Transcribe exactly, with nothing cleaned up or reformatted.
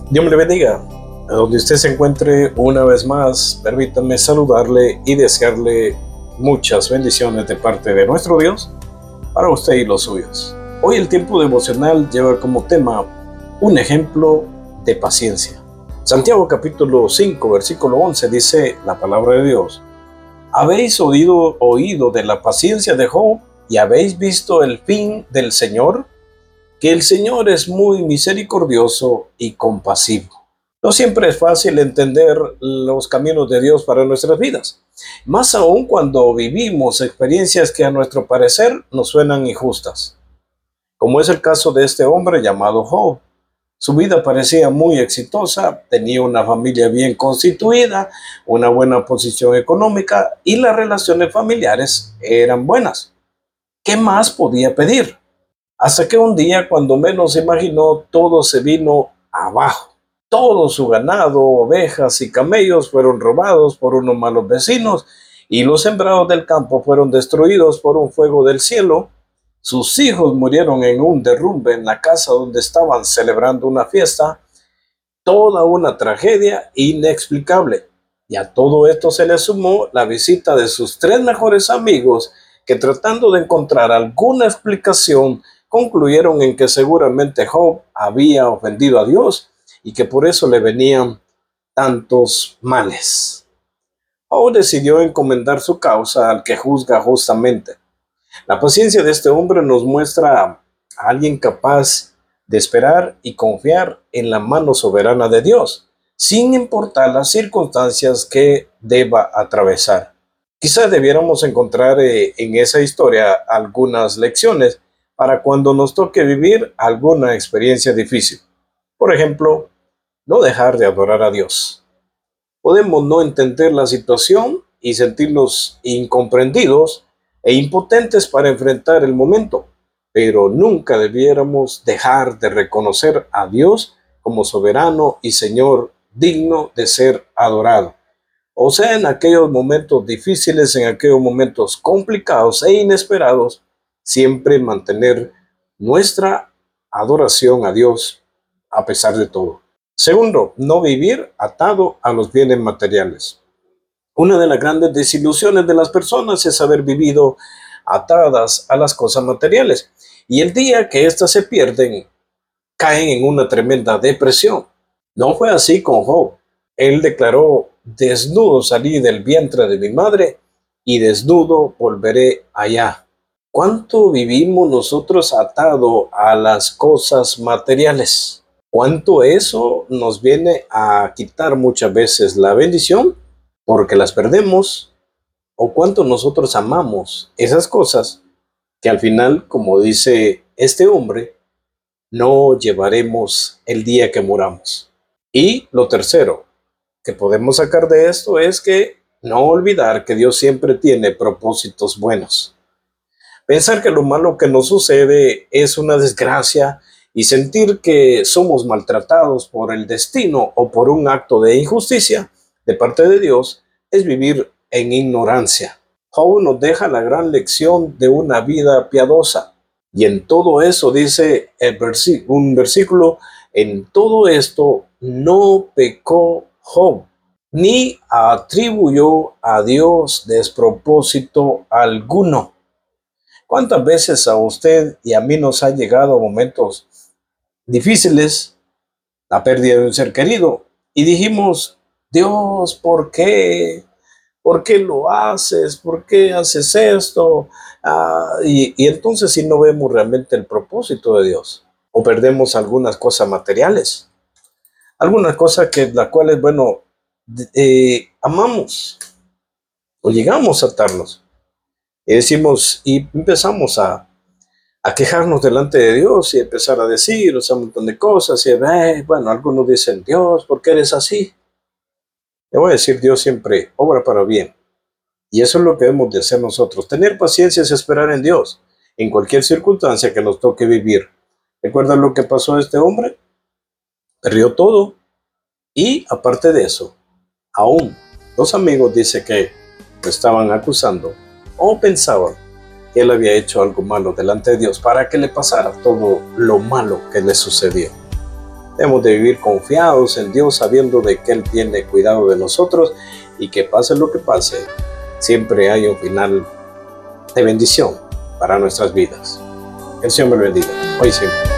Dios me le bendiga. A donde usted se encuentre, una vez más, permítame saludarle y desearle muchas bendiciones de parte de nuestro Dios para usted y los suyos. Hoy el tiempo devocional lleva como tema un ejemplo de paciencia. Santiago capítulo cinco, versículo once dice la palabra de Dios: ¿Habéis oído, oído de la paciencia de Job y habéis visto el fin del Señor? Que el Señor es muy misericordioso y compasivo. No siempre es fácil entender los caminos de Dios para nuestras vidas, más aún cuando vivimos experiencias que a nuestro parecer nos suenan injustas, como es el caso de este hombre llamado Job. Su vida parecía muy exitosa, tenía una familia bien constituida, una buena posición económica y las relaciones familiares eran buenas. ¿Qué más podía pedir? Hasta que un día, cuando menos se imaginó, todo se vino abajo. Todo su ganado, ovejas y camellos fueron robados por unos malos vecinos y los sembrados del campo fueron destruidos por un fuego del cielo. Sus hijos murieron en un derrumbe en la casa donde estaban celebrando una fiesta. Toda una tragedia inexplicable. Y a todo esto se le sumó la visita de sus tres mejores amigos que, tratando de encontrar alguna explicación, concluyeron en que seguramente Job había ofendido a Dios y que por eso le venían tantos males. Job decidió encomendar su causa al que juzga justamente. La paciencia de este hombre nos muestra a alguien capaz de esperar y confiar en la mano soberana de Dios, sin importar las circunstancias que deba atravesar. Quizás debiéramos encontrar eh, en esa historia algunas lecciones para cuando nos toque vivir alguna experiencia difícil. Por ejemplo, no dejar de adorar a Dios. Podemos no entender la situación y sentirnos incomprendidos e impotentes para enfrentar el momento, pero nunca debiéramos dejar de reconocer a Dios como soberano y Señor digno de ser adorado. O sea, en aquellos momentos difíciles, en aquellos momentos complicados e inesperados, siempre mantener nuestra adoración a Dios a pesar de todo. Segundo, no vivir atado a los bienes materiales. Una de las grandes desilusiones de las personas es haber vivido atadas a las cosas materiales, y el día que éstas se pierden, caen en una tremenda depresión. No fue así con Job. Él declaró: desnudo salí del vientre de mi madre y desnudo volveré allá. ¿Cuánto vivimos nosotros atados a las cosas materiales? ¿Cuánto eso nos viene a quitar muchas veces la bendición porque las perdemos? ¿O cuánto nosotros amamos esas cosas que al final, como dice este hombre, no llevaremos el día que muramos? Y lo tercero que podemos sacar de esto es que no olvidar que Dios siempre tiene propósitos buenos. Pensar que lo malo que nos sucede es una desgracia y sentir que somos maltratados por el destino o por un acto de injusticia de parte de Dios es vivir en ignorancia. Job nos deja la gran lección de una vida piadosa. Y en todo eso, dice el versí- un versículo, en todo esto no pecó Job, ni atribuyó a Dios despropósito alguno. ¿Cuántas veces a usted y a mí nos han llegado momentos difíciles, la pérdida de un ser querido, y dijimos: Dios, ¿por qué? ¿Por qué lo haces? ¿Por qué haces esto? Ah, y, y entonces si no vemos realmente el propósito de Dios, o perdemos algunas cosas materiales, algunas cosas que las cuales, bueno, eh, amamos, o llegamos a atarnos, y decimos, y empezamos a a quejarnos delante de Dios y empezar a decir, o sea, un montón de cosas, y eh, bueno, algunos dicen: Dios, ¿por qué eres así? Le voy a decir: Dios siempre obra para bien, y eso es lo que debemos de hacer nosotros. Tener paciencia es esperar en Dios, en cualquier circunstancia que nos toque vivir. ¿Recuerdan lo que pasó a este hombre? Perdió todo, y aparte de eso, aún dos amigos dice que lo estaban acusando o pensaban que él había hecho algo malo delante de Dios para que le pasara todo lo malo que le sucedió. Debemos de vivir confiados en Dios, sabiendo de que Él tiene cuidado de nosotros y que pase lo que pase, siempre hay un final de bendición para nuestras vidas. Que el Señor me bendiga hoy y siempre.